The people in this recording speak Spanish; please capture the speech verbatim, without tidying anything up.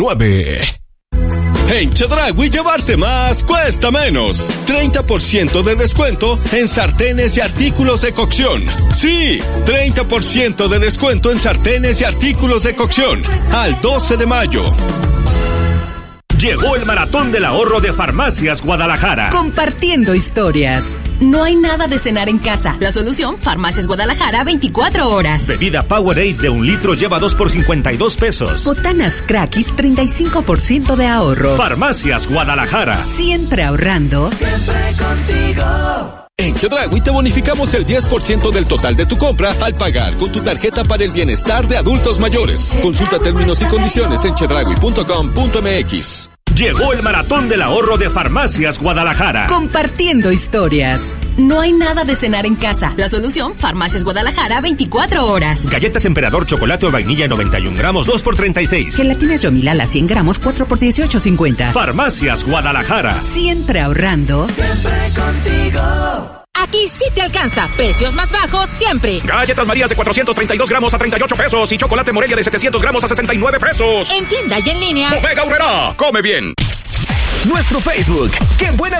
nueve. En Chedraui llevarse más cuesta menos. treinta por ciento de descuento en sartenes y artículos de cocción. Sí, treinta por ciento de descuento en sartenes y artículos de cocción. Al doce de mayo. Llegó el maratón del ahorro de Farmacias Guadalajara. Compartiendo historias. No hay nada de cenar en casa. La solución, Farmacias Guadalajara, veinticuatro horas. Bebida Powerade de un litro lleva dos por cincuenta y dos pesos. Botanas Crackis, treinta y cinco por ciento de ahorro. Farmacias Guadalajara. Siempre ahorrando. Siempre contigo. En Chedraui te bonificamos el diez por ciento del total de tu compra al pagar con tu tarjeta para el bienestar de adultos mayores. Consulta términos y condiciones en chedraui punto com punto m x. Llegó el maratón del ahorro de Farmacias Guadalajara. Compartiendo historias. No hay nada de cenar en casa. La solución, Farmacias Guadalajara, veinticuatro horas. Galletas Emperador Chocolate o Vainilla noventa y un gramos, dos por treinta y seis. Gelatinas Yomilala cien gramos, cuatro por dieciocho cincuenta. Farmacias Guadalajara. Siempre ahorrando. Siempre contigo. Aquí sí te alcanza. Precios más bajos siempre. Galletas Marías de cuatrocientos treinta y dos gramos a treinta y ocho pesos y chocolate Morelia de setecientos gramos a sesenta y nueve pesos. En tienda y en línea. Bodega Aurrerá. Come bien. Nuestro Facebook. ¡Qué buena